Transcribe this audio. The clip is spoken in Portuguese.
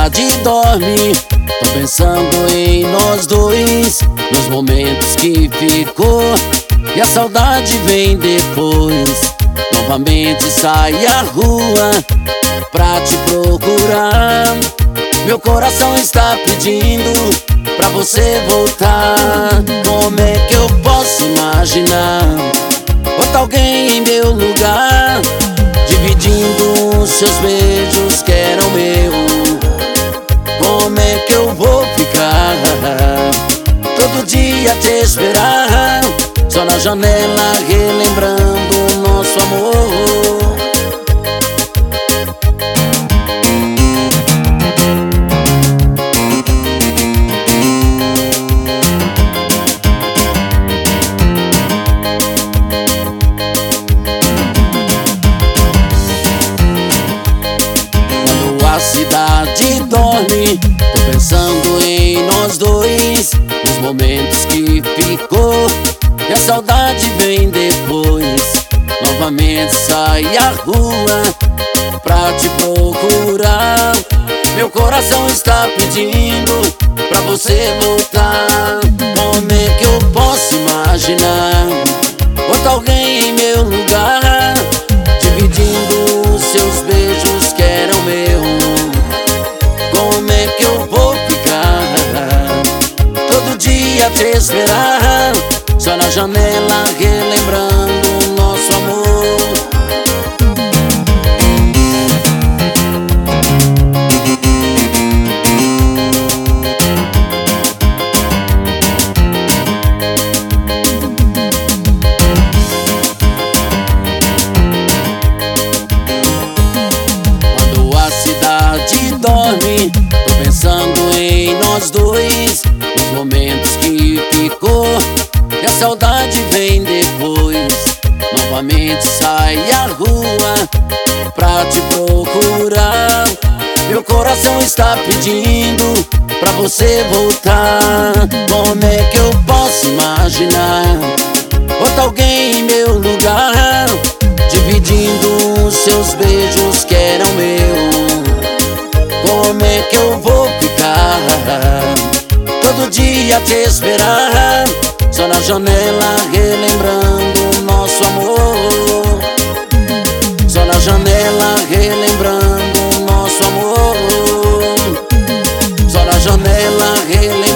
cidade dorme, tô pensando em nós dois, nos momentos que ficou, e a saudade vem depois. Novamente sai à rua pra te procurar. Meu coração está pedindo pra você voltar. Como é que eu posso imaginar outro alguém em meu lugar, dividindo os seus beijos que eram meu? Como é que eu vou ficar todo dia te esperar, só na janela relembrando o nosso amor? A cidade dorme, tô pensando em nós dois, nos momentos que ficou, e a saudade vem depois. Novamente sai à rua pra te procurar. Meu coração está pedindo pra você voltar. Como é que eu posso imaginar outro alguém em meu lugar, dividindo os seus beijos que eram meu? Como é que eu vou ficar todo dia te esperar, só na janela relembrando o nosso amor? Quando a cidade dorme, tô pensando em nós dois, nos momentos que ficou, e a saudade vem depois. Novamente sai à rua pra te procurar. Meu coração está pedindo pra você voltar. Como é que eu posso imaginar outro alguém em meu lugar, dividindo os seus beijos que eram meu? Como é que eu vou ficar todo dia te esperar, só na janela relembrando o nosso amor? Só na janela relembrando o nosso amor. Só na janela relembrando